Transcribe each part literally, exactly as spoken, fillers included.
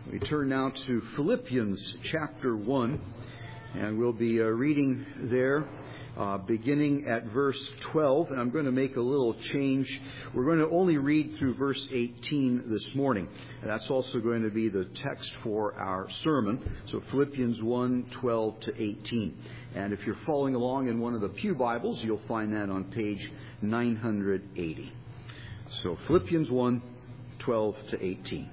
We turn now to Philippians chapter one, and we'll be uh, reading there uh, beginning at verse twelve, and I'm going to make a little change. We're going to only read through verse eighteen this morning, and that's also going to be the text for our sermon. So Philippians one, twelve to eighteen. And if you're following along in one of the pew Bibles, you'll find that on page nine hundred eighty. So Philippians one, twelve to eighteen.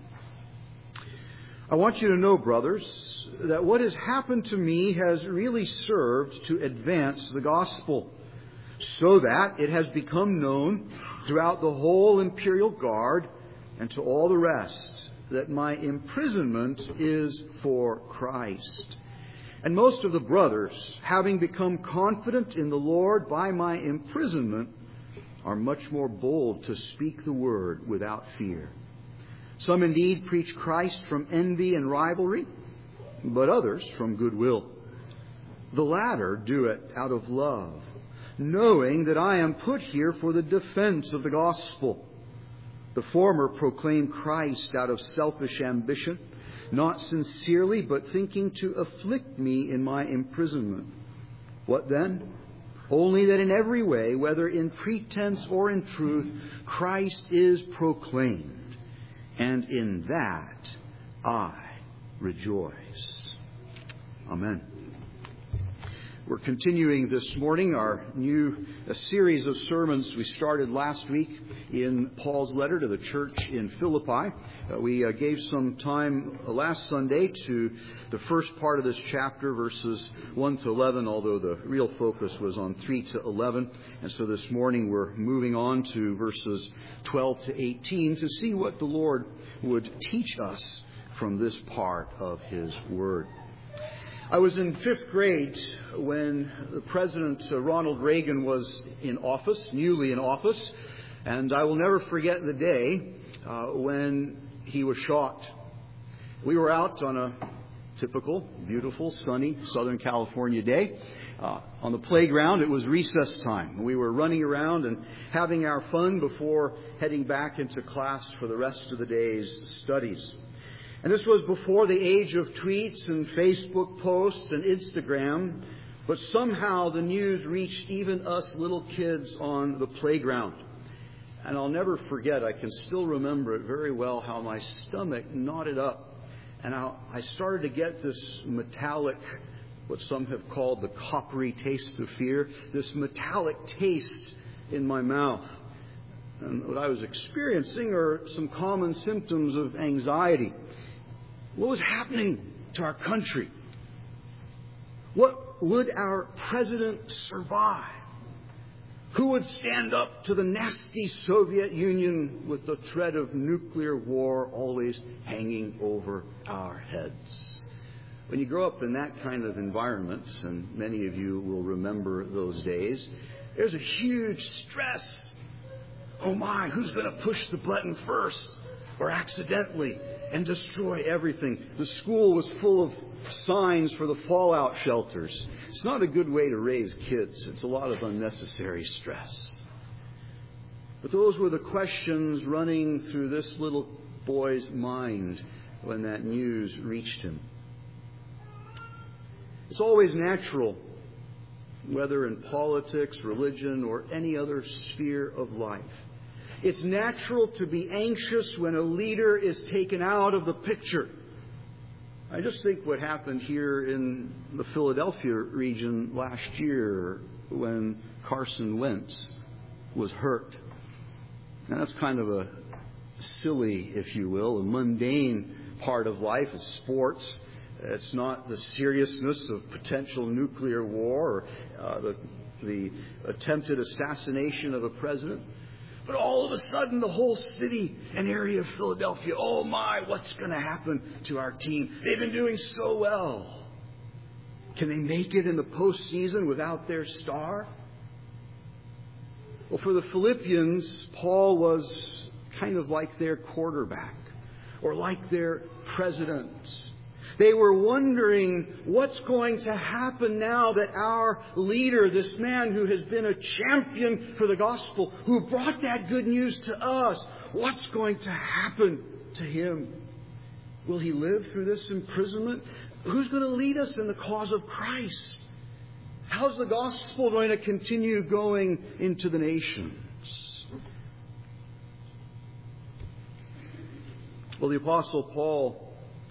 I want you to know, brothers, that what has happened to me has really served to advance the gospel, so that it has become known throughout the whole imperial guard and to all the rest that my imprisonment is for Christ. And most of the brothers, having become confident in the Lord by my imprisonment, are much more bold to speak the word without fear. Some indeed preach Christ from envy and rivalry, but others from goodwill. The latter do it out of love, knowing that I am put here for the defense of the gospel. The former proclaim Christ out of selfish ambition, not sincerely, but thinking to afflict me in my imprisonment. What then? Only that in every way, whether in pretense or in truth, Christ is proclaimed. And in that I rejoice. Amen. We're continuing this morning our new a series of sermons we started last week in Paul's letter to the church in Philippi. Uh, we uh, gave some time uh, last Sunday to the first part of this chapter, verses one to eleven, although the real focus was on three to eleven. And so this morning we're moving on to verses twelve to eighteen to see what the Lord would teach us from this part of His Word. I was in fifth grade when the President uh, Ronald Reagan was in office, newly in office, and I will never forget the day uh, when he was shot. We were out on a typical, beautiful, sunny Southern California day. Uh, on the playground, it was recess time. We were running around and having our fun before heading back into class for the rest of the day's studies. And this was before the age of tweets and Facebook posts and Instagram, but somehow the news reached even us little kids on the playground. And I'll never forget, I can still remember it very well, how my stomach knotted up. And how I started to get this metallic, what some have called the coppery taste of fear, this metallic taste in my mouth. And what I was experiencing are some common symptoms of anxiety. What was happening to our country? What would our president survive? Who would stand up to the nasty Soviet Union with the threat of nuclear war always hanging over our heads? When you grow up in that kind of environment, and many of you will remember those days, there's a huge stress. Oh my, who's going to push the button first? Or accidentally and destroy everything. The school was full of signs for the fallout shelters. It's not a good way to raise kids. It's a lot of unnecessary stress. But those were the questions running through this little boy's mind when that news reached him. It's always natural, whether in politics, religion, or any other sphere of life. It's natural to be anxious when a leader is taken out of the picture. I just think what happened here in the Philadelphia region last year when Carson Wentz was hurt. And that's kind of a silly, if you will, a mundane part of life. It's sports. It's not the seriousness of potential nuclear war or uh, the, the attempted assassination of a president. But all of a sudden, the whole city and area of Philadelphia, oh my, what's going to happen to our team? They've been doing so well. Can they make it in the postseason without their star? Well, for the Philippians, Paul was kind of like their quarterback or like their president. They were wondering what's going to happen now that our leader, this man who has been a champion for the gospel, who brought that good news to us, what's going to happen to him? Will he live through this imprisonment? Who's going to lead us in the cause of Christ? How's the gospel going to continue going into the nations? Well, the Apostle Paul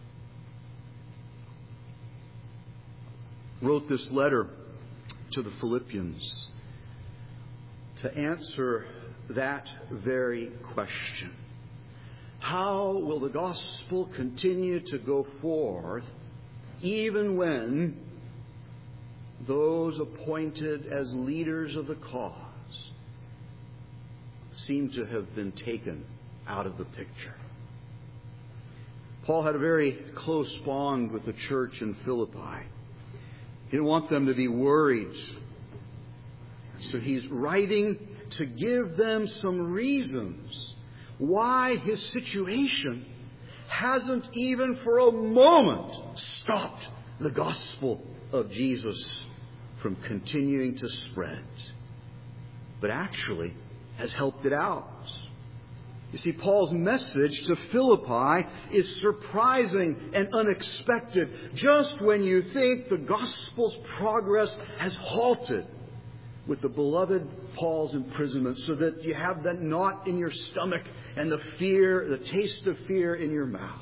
wrote this letter to the Philippians to answer that very question. How will the gospel continue to go forth even when those appointed as leaders of the cause seem to have been taken out of the picture? Paul had a very close bond with the church in Philippi. He didn't want them to be worried. So he's writing to give them some reasons why his situation hasn't even for a moment stopped the gospel of Jesus from continuing to spread, but actually has helped it out. You see, Paul's message to Philippi is surprising and unexpected just when you think the gospel's progress has halted with the beloved Paul's imprisonment, so that you have that knot in your stomach and the fear, the taste of fear in your mouth.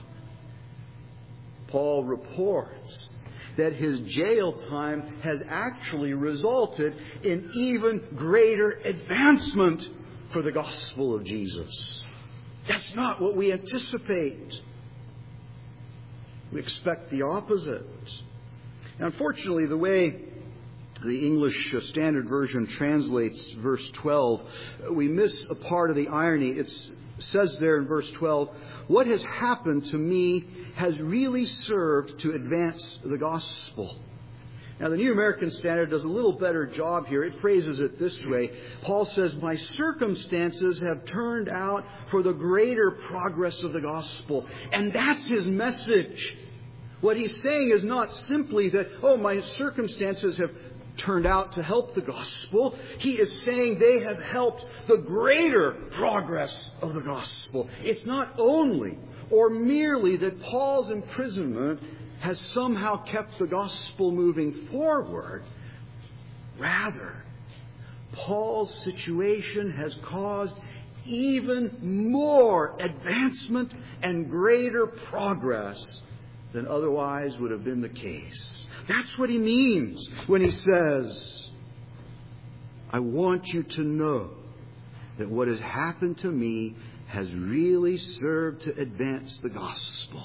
Paul reports that his jail time has actually resulted in even greater advancement for the gospel of Jesus. That's not what we anticipate. We expect the opposite. Now, unfortunately, the way the English Standard Version translates verse twelve, we miss a part of the irony. It says there in verse twelve, "What has happened to me has really served to advance the gospel." Now, the New American Standard does a little better job here. It phrases it this way. Paul says, "My circumstances have turned out for the greater progress of the gospel." And that's his message. What he's saying is not simply that, oh, my circumstances have turned out to help the gospel. He is saying they have helped the greater progress of the gospel. It's not only or merely that Paul's imprisonment has somehow kept the gospel moving forward. Rather, Paul's situation has caused even more advancement and greater progress than otherwise would have been the case. That's what he means when he says, "I want you to know that what has happened to me has really served to advance the gospel."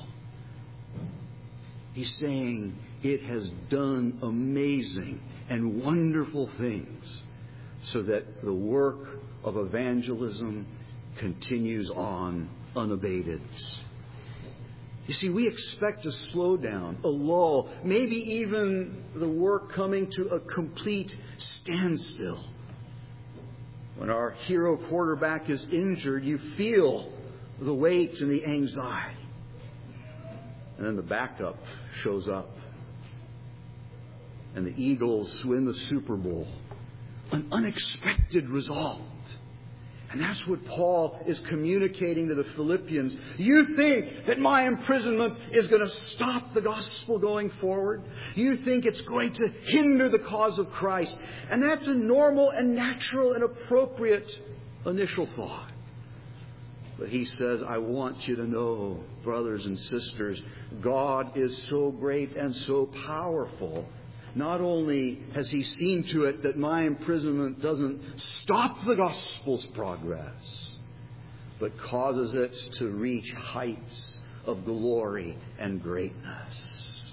He's saying it has done amazing and wonderful things so that the work of evangelism continues on unabated. You see, we expect a slowdown, a lull, maybe even the work coming to a complete standstill. When our hero quarterback is injured, you feel the weight and the anxiety. And then the backup shows up. And the Eagles win the Super Bowl. An unexpected result. And that's what Paul is communicating to the Philippians. You think that my imprisonment is going to stop the gospel going forward? You think it's going to hinder the cause of Christ? And that's a normal and natural and appropriate initial thought. But he says, I want you to know, brothers and sisters, God is so great and so powerful. Not only has He seen to it that my imprisonment doesn't stop the gospel's progress, but causes it to reach heights of glory and greatness.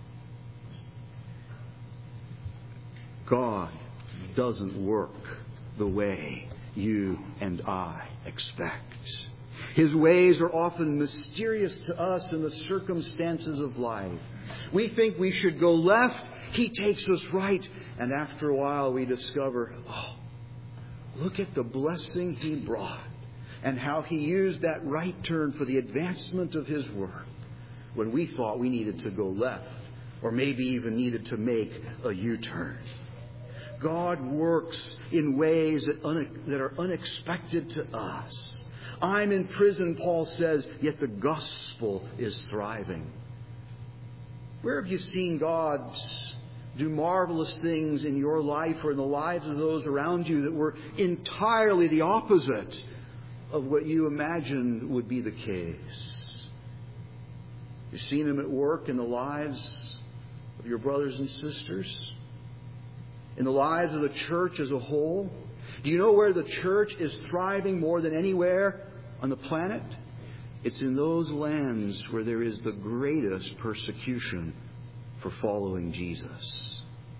God doesn't work the way you and I expect. His ways are often mysterious to us in the circumstances of life. We think we should go left. He takes us right. And after a while we discover, oh, look at the blessing He brought and how He used that right turn for the advancement of His work when we thought we needed to go left or maybe even needed to make a U-turn. God works in ways that, une- that are unexpected to us. I'm in prison, Paul says, yet the gospel is thriving. Where have you seen God do marvelous things in your life or in the lives of those around you that were entirely the opposite of what you imagined would be the case? You've seen Him at work in the lives of your brothers and sisters, in the lives of the church as a whole. Do you know where the church is thriving more than anywhere on the planet? It's in those lands where there is the greatest persecution for following Jesus.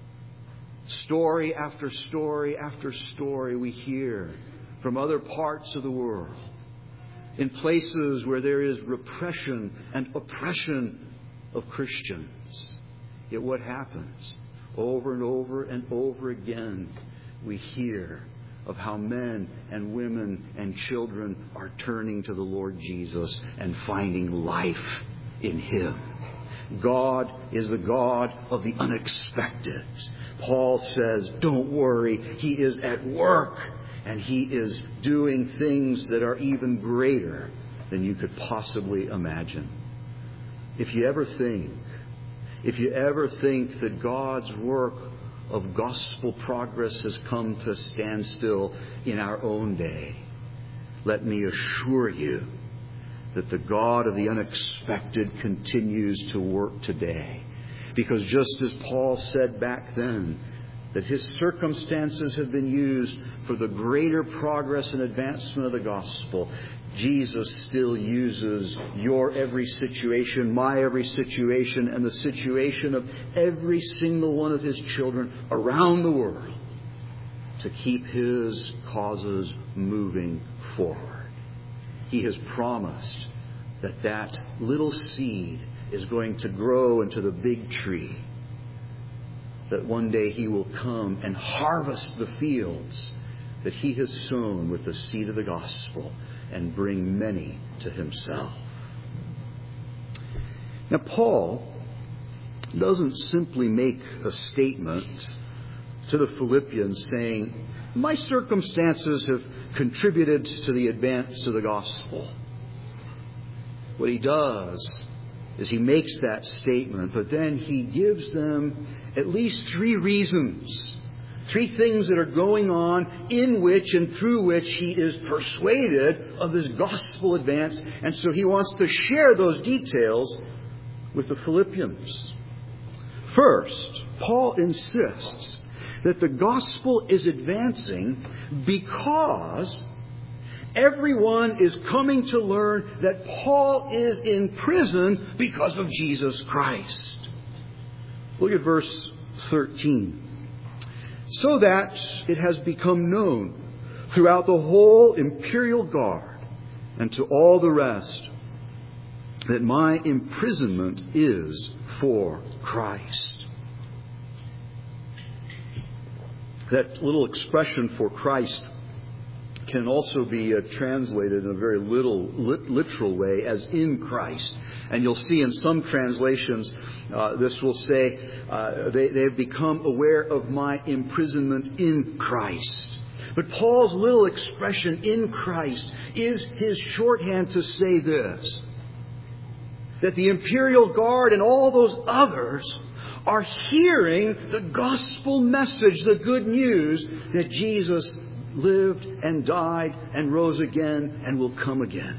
Story after story after story we hear from other parts of the world, in places where there is repression and oppression of Christians. Yet what happens? Over and over and over again, we hear of how men and women and children are turning to the Lord Jesus and finding life in Him. God is the God of the unexpected. Paul says, don't worry, He is at work, and He is doing things that are even greater than you could possibly imagine. If you ever think, if you ever think that God's work of gospel progress has come to a standstill in our own day, let me assure you that the God of the unexpected continues to work today. Because just as Paul said back then, that his circumstances have been used for the greater progress and advancement of the gospel, Jesus still uses your every situation, my every situation, and the situation of every single one of His children around the world to keep His causes moving forward. He has promised that that little seed is going to grow into the big tree, that one day He will come and harvest the fields that He has sown with the seed of the gospel and bring many to Himself. Now, Paul doesn't simply make a statement to the Philippians saying, my circumstances have contributed to the advance of the gospel. What he does is he makes that statement, but then he gives them at least three reasons. Three things that are going on in which and through which he is persuaded of this gospel advance. And so he wants to share those details with the Philippians. First, Paul insists that the gospel is advancing because everyone is coming to learn that Paul is in prison because of Jesus Christ. Look at verse thirteen. So that it has become known throughout the whole imperial guard and to all the rest that my imprisonment is for Christ. That little expression for Christ can also be uh, translated in a very little lit, literal way as in Christ. And you'll see in some translations uh, this will say uh, they, they've become aware of my imprisonment in Christ. But Paul's little expression in Christ is his shorthand to say this, that the imperial guard and all those others are hearing the gospel message, the good news that Jesus lived and died and rose again and will come again.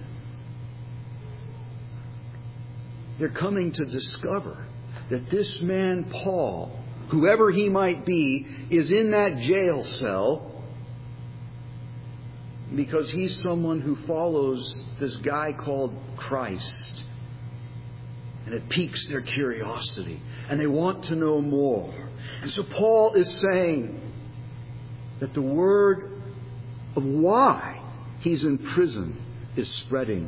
They're coming to discover that this man Paul, whoever he might be, is in that jail cell because he's someone who follows this guy called Christ. And it piques their curiosity. And they want to know more. And so Paul is saying that the word of why he's in prison is spreading.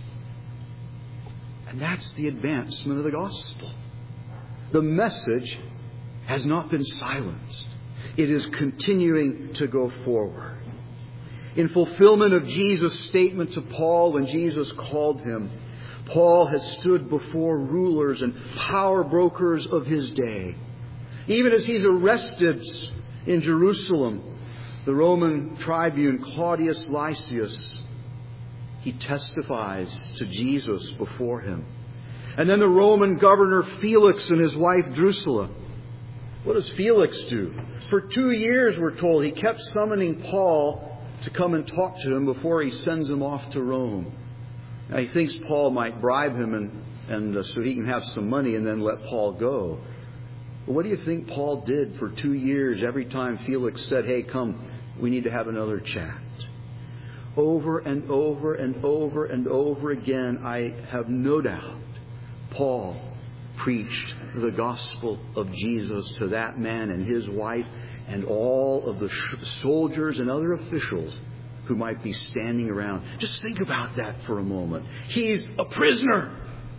And that's the advancement of the gospel. The message has not been silenced. It is continuing to go forward. In fulfillment of Jesus' statement to Paul when Jesus called him, Paul has stood before rulers and power brokers of his day. Even as he's arrested in Jerusalem, the Roman tribune Claudius Lysias he testifies to Jesus before him. And then the Roman governor Felix and his wife Drusilla. What does Felix do? For two years, we're told, he kept summoning Paul to come and talk to him before he sends him off to Rome. Now, he thinks Paul might bribe him and, and uh, so he can have some money and then let Paul go. But what do you think Paul did for two years every time Felix said, hey, come, we need to have another chat? Over and over and over and over again, I have no doubt, Paul preached the gospel of Jesus to that man and his wife and all of the soldiers and other officials who might be standing around. Just think about that for a moment. He's a prisoner.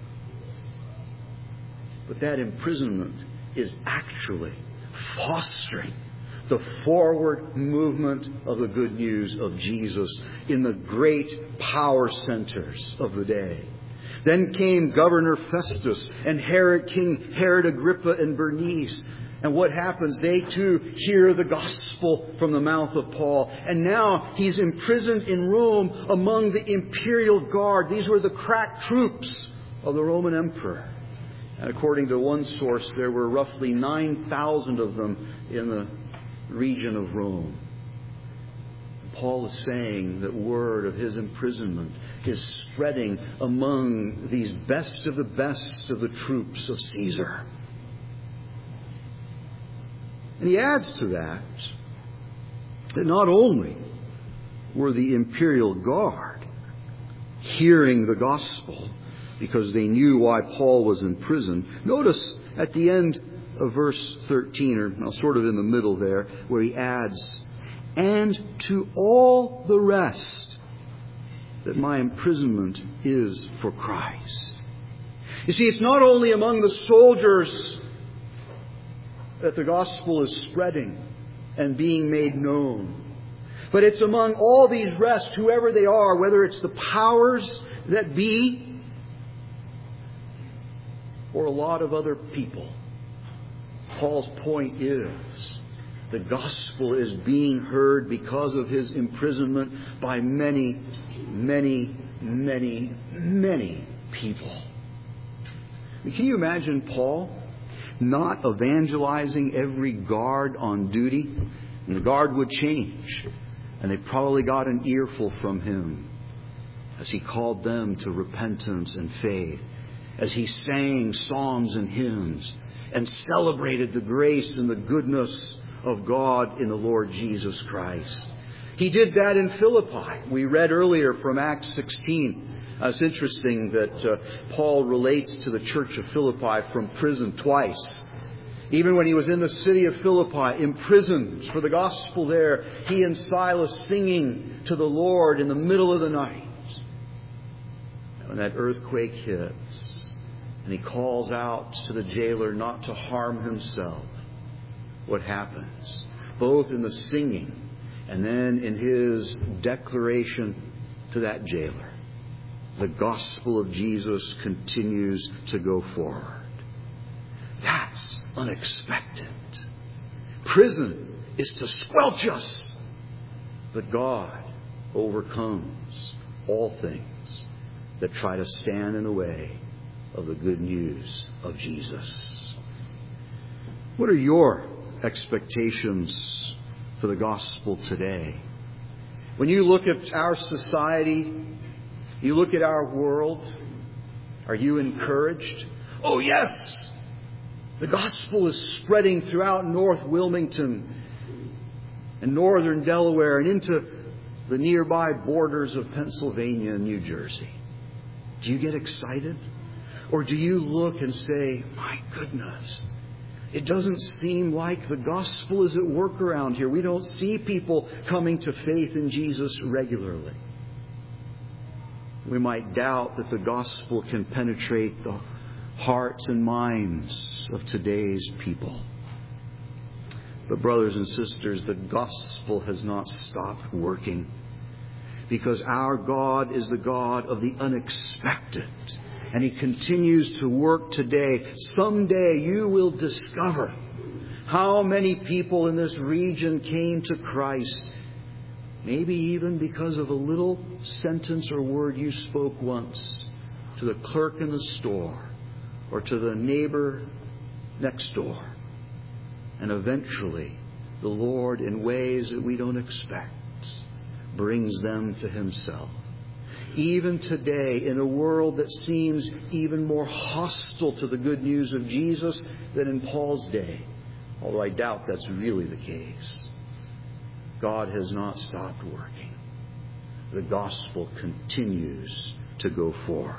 But that imprisonment is actually fostering the forward movement of the good news of Jesus in the great power centers of the day. Then came Governor Festus and Herod, King Herod Agrippa and Bernice. And what happens? They too hear the gospel from the mouth of Paul. And now he's imprisoned in Rome among the imperial guard. These were the crack troops of the Roman emperor. And according to one source, there were roughly nine thousand of them in the region of Rome. Paul is saying that word of his imprisonment is spreading among these best of the best of the troops of Caesar. And he adds to that that not only were the imperial guard hearing the gospel because they knew why Paul was in prison. Notice at the end of verse thirteen, or well, sort of in the middle there, where he adds, and to all the rest that my imprisonment is for Christ. You see, it's not only among the soldiers that the gospel is spreading and being made known, but it's among all these rest, whoever they are, whether it's the powers that be or a lot of other people. Paul's point is, the gospel is being heard because of his imprisonment by many, many, many, many people. I mean, can you imagine Paul not evangelizing every guard on duty? And the guard would change. And they probably got an earful from him as he called them to repentance and faith, as he sang psalms and hymns and celebrated the grace and the goodness of God in the Lord Jesus Christ. He did that in Philippi. We read earlier from Acts sixteen. Uh, it's interesting that uh, Paul relates to the church of Philippi from prison twice. Even when he was in the city of Philippi, imprisoned for the gospel there, he and Silas singing to the Lord in the middle of the night. When that earthquake hits, and he calls out to the jailer not to harm himself, what happens? Both in the singing and then in his declaration to that jailer, the gospel of Jesus continues to go forward. That's unexpected. Prison is to squelch us, but God overcomes all things that try to stand in the way of the good news of Jesus. What are your expectations for the gospel today? When you look at our society, you look at our world, are you encouraged? Oh yes! The gospel is spreading throughout North Wilmington and northern Delaware and into the nearby borders of Pennsylvania and New Jersey. Do you get excited? Or do you look and say, my goodness, it doesn't seem like the gospel is at work around here. We don't see people coming to faith in Jesus regularly. We might doubt that the gospel can penetrate the hearts and minds of today's people. But brothers and sisters, the gospel has not stopped working, because our God is the God of the unexpected. And He continues to work today. Someday you will discover how many people in this region came to Christ Maybe even because of a little sentence or word you spoke once to the clerk in the store or to the neighbor next door. And eventually, the Lord, in ways that we don't expect, brings them to Himself. Even today, in a world that seems even more hostile to the good news of Jesus than in Paul's day, although I doubt that's really the case, God has not stopped working. The gospel continues to go forth.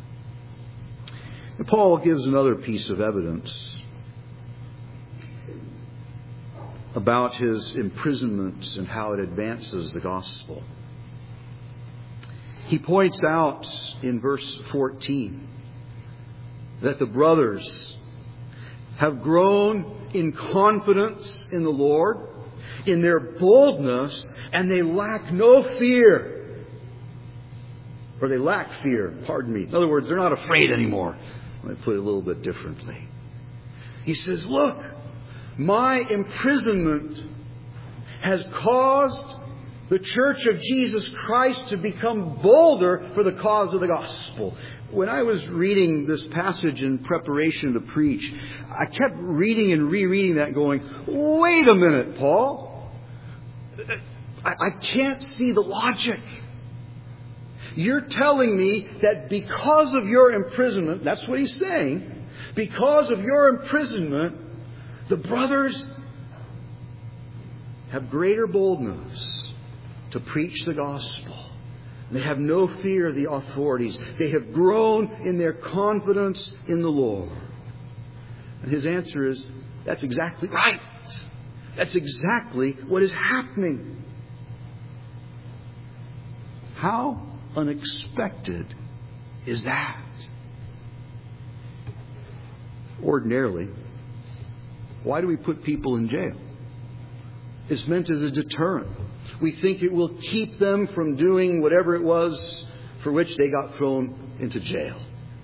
And Paul gives another piece of evidence about his imprisonment and how it advances the gospel. He points out in verse fourteen that the brothers have grown in confidence in the Lord, in their boldness, and they lack no fear. Or they lack fear, pardon me. In other words, they're not afraid anymore. Let me put it a little bit differently. He says, look, my imprisonment has caused the Church of Jesus Christ to become bolder for the cause of the gospel. When I was reading this passage in preparation to preach, I kept reading and rereading that going, wait a minute, Paul. I, I can't see the logic. You're telling me that because of your imprisonment, that's what he's saying, because of your imprisonment, the brothers have greater boldness to preach the gospel. They have no fear of the authorities. They have grown in their confidence in the Lord. And his answer is, that's exactly right. That's exactly what is happening. How unexpected is that? Ordinarily, why do we put people in jail? It's meant as a deterrent. We think it will keep them from doing whatever it was for which they got thrown into jail.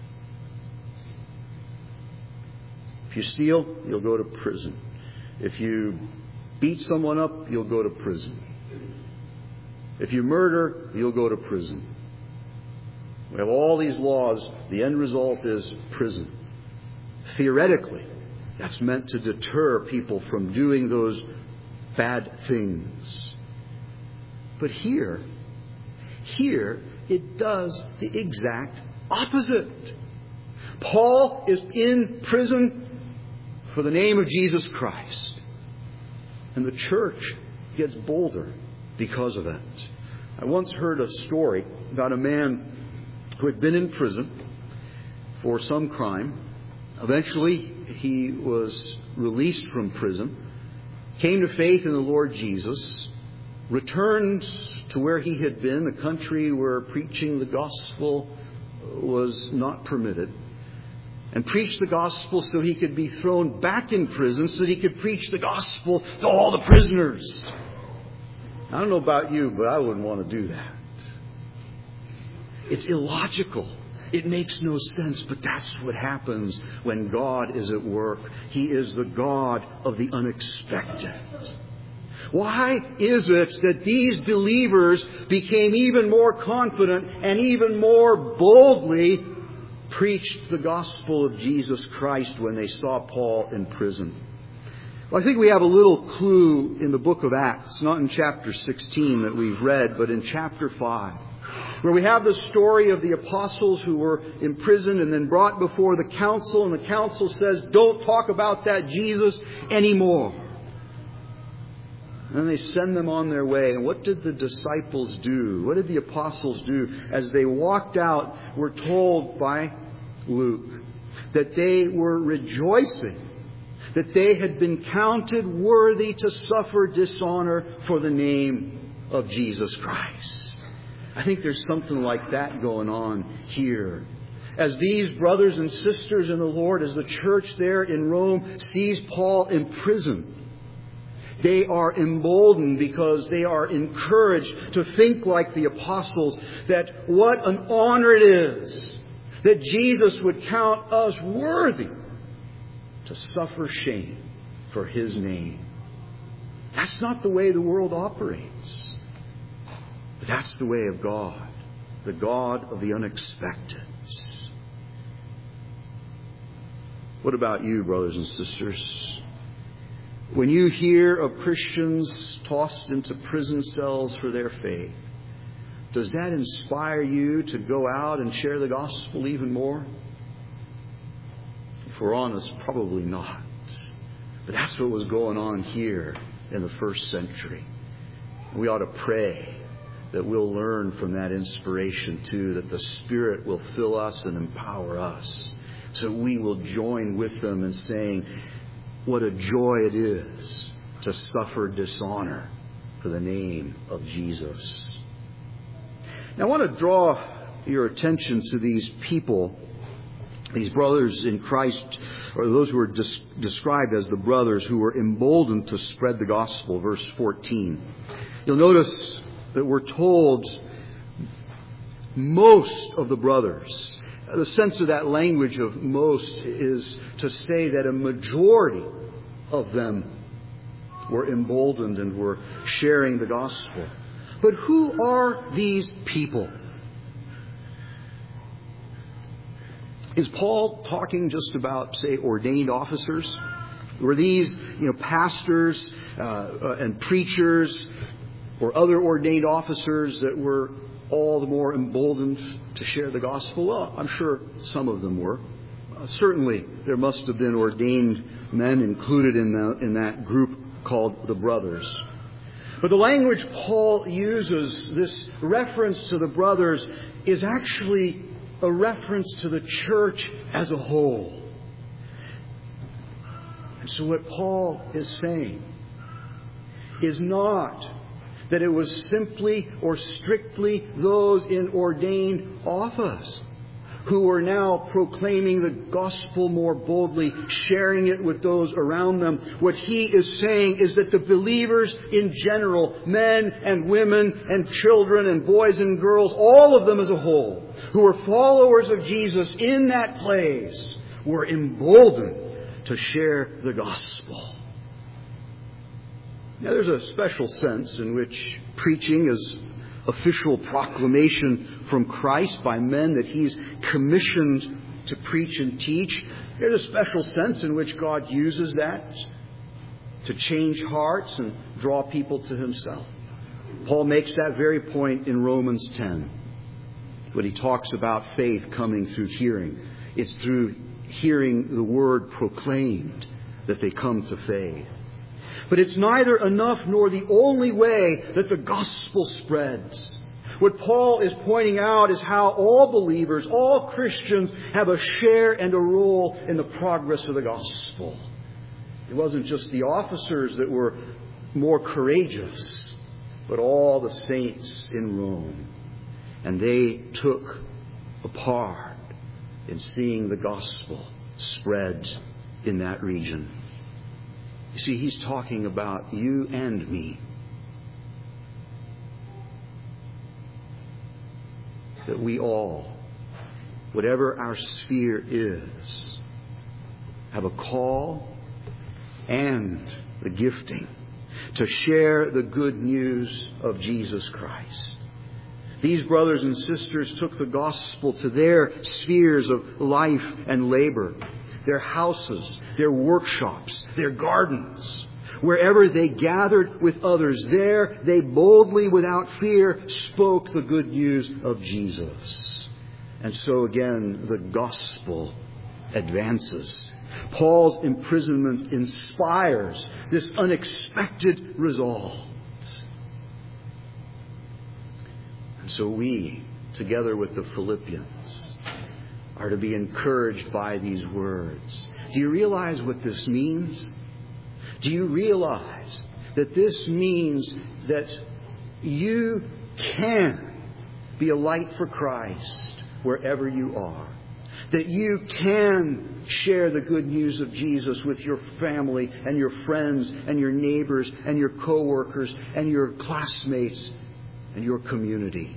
If you steal, you'll go to prison. If you beat someone up, you'll go to prison. If you murder, you'll go to prison. We have all these laws. The end result is prison. Theoretically, that's meant to deter people from doing those bad things. But here, here, it does the exact opposite. Paul is in prison for the name of Jesus Christ. And the church gets bolder because of it. I once heard a story about a man who had been in prison for some crime. Eventually, he was released from prison, came to faith in the Lord Jesus, returned to where he had been, a country where preaching the gospel was not permitted, and preached the gospel so he could be thrown back in prison so that he could preach the gospel to all the prisoners. I don't know about you, but I wouldn't want to do that. It's illogical. It makes no sense, but that's what happens when God is at work. He is the God of the unexpected. Why is it that these believers became even more confident and even more boldly preached the gospel of Jesus Christ when they saw Paul in prison? Well, I think we have a little clue in the book of Acts, not in chapter sixteen that we've read, but in chapter five, where we have the story of the apostles who were imprisoned and then brought before the council, and the council says, don't talk about that Jesus anymore. And they send them on their way. And what did the disciples do? What did the apostles do? As they walked out, we're told by Luke that they were rejoicing that they had been counted worthy to suffer dishonor for the name of Jesus Christ. I think there's something like that going on here. As these brothers and sisters in the Lord, as the church there in Rome sees Paul in prison, they are emboldened because they are encouraged to think like the apostles, that what an honor it is that Jesus would count us worthy to suffer shame for His name. That's not the way the world operates. But that's the way of God, the God of the unexpected. What about you, brothers and sisters? When you hear of Christians tossed into prison cells for their faith, does that inspire you to go out and share the gospel even more? If we're honest, probably not. But that's what was going on here in the first century. We ought to pray that we'll learn from that inspiration too, that the Spirit will fill us and empower us, so we will join with them in saying what a joy it is to suffer dishonor for the name of Jesus. Now I want to draw your attention to these people, these brothers in Christ, or those who were des- described as the brothers who were emboldened to spread the gospel, verse fourteen. You'll notice that we're told most of the brothers. The sense of that language of most is to say that a majority of them were emboldened and were sharing the gospel. But who are these people? Is Paul talking just about, say, ordained officers? Were these, you know, pastors uh, uh, and preachers or other ordained officers that were all the more emboldened to share the gospel? Well, I'm sure some of them were. Uh, certainly, there must have been ordained men included in, the, in that group called the brothers. But the language Paul uses, this reference to the brothers, is actually a reference to the church as a whole. And so what Paul is saying is not that it was simply or strictly those in ordained office who were now proclaiming the gospel more boldly, sharing it with those around them. What he is saying is that the believers in general, men and women and children and boys and girls, all of them as a whole, who were followers of Jesus in that place, were emboldened to share the gospel. Now, there's a special sense in which preaching is official proclamation from Christ by men that He's commissioned to preach and teach. There's a special sense in which God uses that to change hearts and draw people to Himself. Paul makes that very point in Romans ten when he talks about faith coming through hearing. It's through hearing the word proclaimed that they come to faith. But it's neither enough nor the only way that the gospel spreads. What Paul is pointing out is how all believers, all Christians, have a share and a role in the progress of the gospel. It wasn't just the officers that were more courageous, but all the saints in Rome. And they took a part in seeing the gospel spread in that region. You see, he's talking about you and me. That we all, whatever our sphere is, have a call and the gifting to share the good news of Jesus Christ. These brothers and sisters took the gospel to their spheres of life and labor. Their houses, their workshops, their gardens. Wherever they gathered with others, there they boldly, without fear, spoke the good news of Jesus. And so again, the gospel advances. Paul's imprisonment inspires this unexpected result. And so we, together with the Philippians, are to be encouraged by these words. Do you realize what this means? Do you realize that this means that you can be a light for Christ wherever you are? That you can share the good news of Jesus with your family and your friends and your neighbors and your co-workers and your classmates and your community.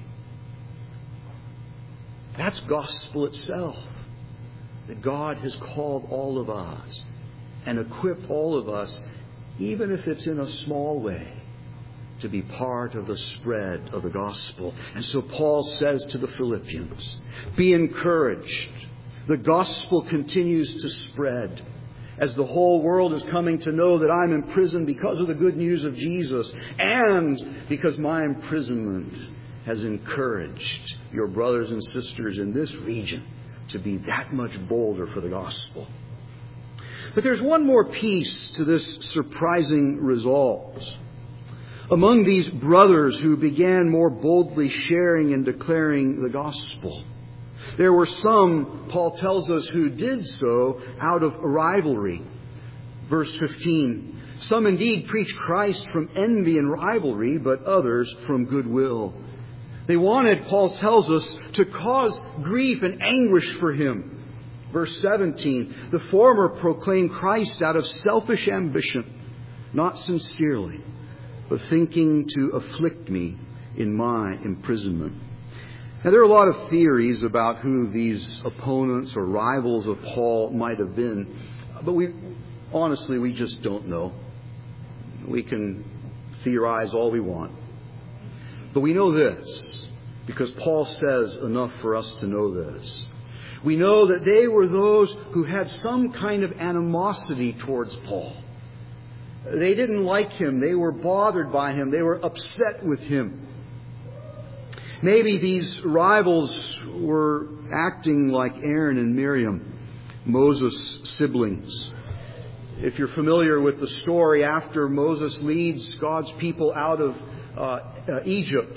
That's gospel itself. That God has called all of us and equipped all of us, even if it's in a small way, to be part of the spread of the gospel. And so Paul says to the Philippians, be encouraged. The gospel continues to spread as the whole world is coming to know that I'm in prison because of the good news of Jesus, and because my imprisonment has encouraged your brothers and sisters in this region to be that much bolder for the gospel. But there's one more piece to this surprising result. Among these brothers who began more boldly sharing and declaring the gospel, there were some, Paul tells us, who did so out of rivalry. Verse fifteen, some indeed preach Christ from envy and rivalry, but others from goodwill. They wanted, Paul tells us, to cause grief and anguish for him. Verse seventeen, the former proclaim Christ out of selfish ambition, not sincerely, but thinking to afflict me in my imprisonment. Now, there are a lot of theories about who these opponents or rivals of Paul might have been, but we honestly, we just don't know. We can theorize all we want. But we know this, because Paul says enough for us to know this. We know that they were those who had some kind of animosity towards Paul. They didn't like him. They were bothered by him. They were upset with him. Maybe these rivals were acting like Aaron and Miriam, Moses' siblings. If you're familiar with the story, after Moses leads God's people out of uh, uh, Egypt,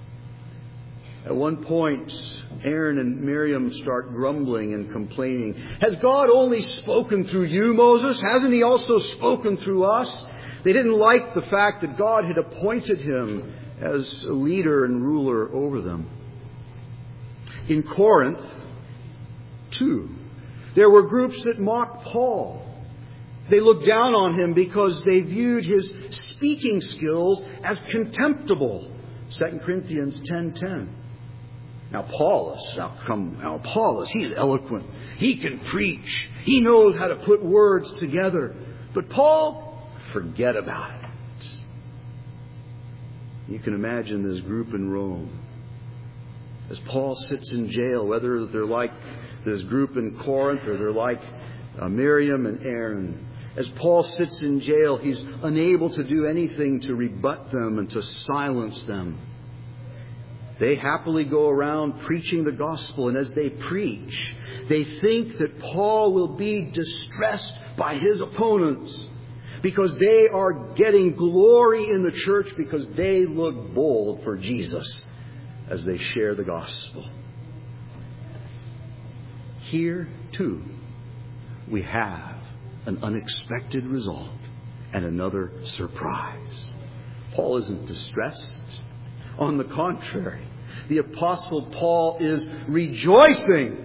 at one point, Aaron and Miriam start grumbling and complaining. Has God only spoken through you, Moses? Hasn't He also spoken through us? They didn't like the fact that God had appointed him as a leader and ruler over them. In Corinth, too, there were groups that mocked Paul. They looked down on him because they viewed his speaking skills as contemptible. Second Corinthians ten ten. Now Apollos, now come, now Apollos, he's eloquent. He can preach. He knows how to put words together. But Paul, forget about it. You can imagine this group in Rome. As Paul sits in jail, whether they're like this group in Corinth or they're like uh, Miriam and Aaron. As Paul sits in jail, he's unable to do anything to rebut them and to silence them. They happily go around preaching the gospel, and as they preach, they think that Paul will be distressed by his opponents because they are getting glory in the church because they look bold for Jesus as they share the gospel. Here, too, we have an unexpected result and another surprise. Paul isn't distressed. On the contrary, the Apostle Paul is rejoicing.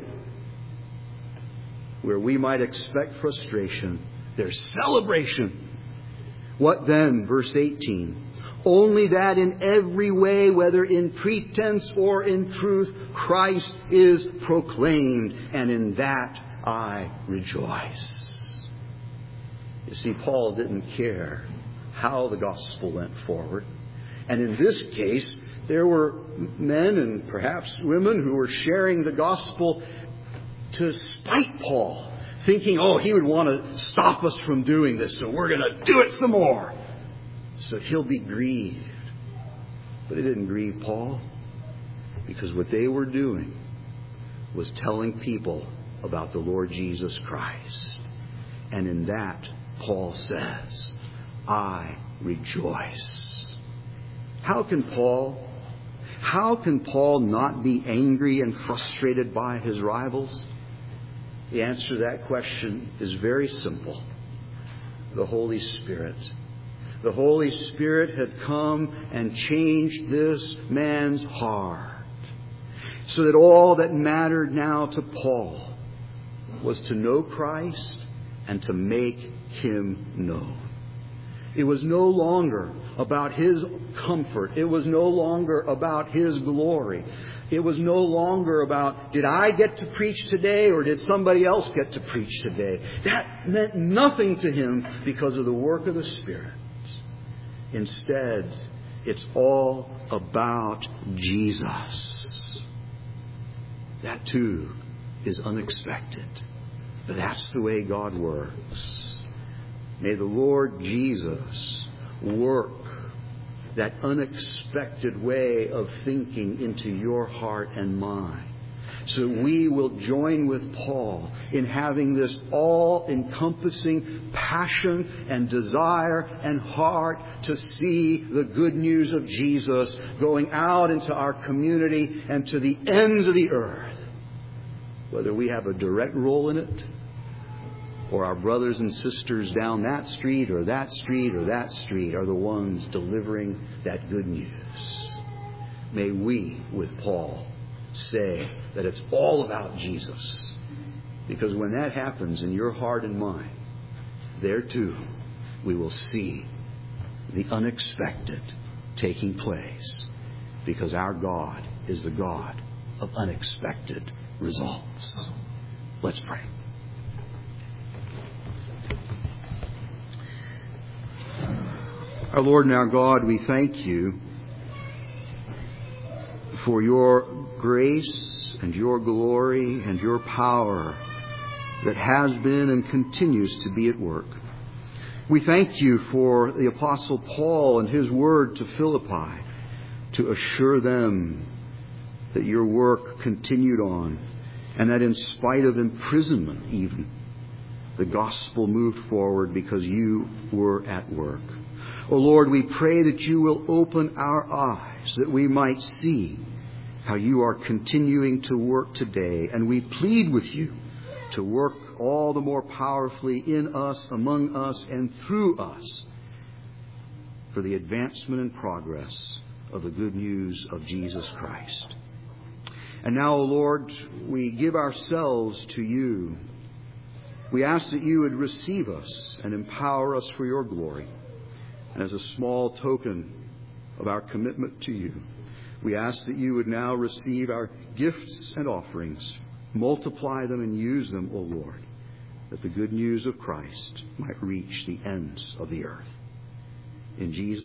Where we might expect frustration, there's celebration. What then? Verse eighteen. Only that in every way, whether in pretense or in truth, Christ is proclaimed, and in that I rejoice. You see, Paul didn't care how the gospel went forward. And in this case, there were men and perhaps women who were sharing the gospel to spite Paul, thinking, oh, he would want to stop us from doing this, so we're going to do it some more. So he'll be grieved. But it didn't grieve Paul, because what they were doing was telling people about the Lord Jesus Christ. And in that, Paul says, I rejoice. How can Paul, how can Paul not be angry and frustrated by his rivals? The answer to that question is very simple. The Holy Spirit. The Holy Spirit had come and changed this man's heart, so that all that mattered now to Paul was to know Christ and to make Him known. It was no longer about his comfort. It was no longer about his glory. It was no longer about, did I get to preach today or did somebody else get to preach today? That meant nothing to him because of the work of the Spirit. Instead, It's all about Jesus. That too is unexpected. But that's the way God works. May the Lord Jesus work that unexpected way of thinking into your heart and mind, so we will join with Paul in having this all-encompassing passion and desire and heart to see the good news of Jesus going out into our community and to the ends of the earth. Whether we have a direct role in it, or our brothers and sisters down that street or that street or that street are the ones delivering that good news. May we, with Paul, say that it's all about Jesus. Because when that happens in your heart and mind, there too we will see the unexpected taking place. Because our God is the God of unexpected results. Let's pray. Our Lord and our God, we thank you for your grace and your glory and your power that has been and continues to be at work. We thank you for the Apostle Paul and his word to Philippi to assure them that your work continued on, and that in spite of imprisonment even, the gospel moved forward because you were at work. Oh Lord, we pray that you will open our eyes that we might see how you are continuing to work today. And we plead with you to work all the more powerfully in us, among us, and through us for the advancement and progress of the good news of Jesus Christ. And now, O Lord, we give ourselves to you. We ask that you would receive us and empower us for your glory. And as a small token of our commitment to you, we ask that you would now receive our gifts and offerings, multiply them and use them, O Lord, that the good news of Christ might reach the ends of the earth. In Jesus'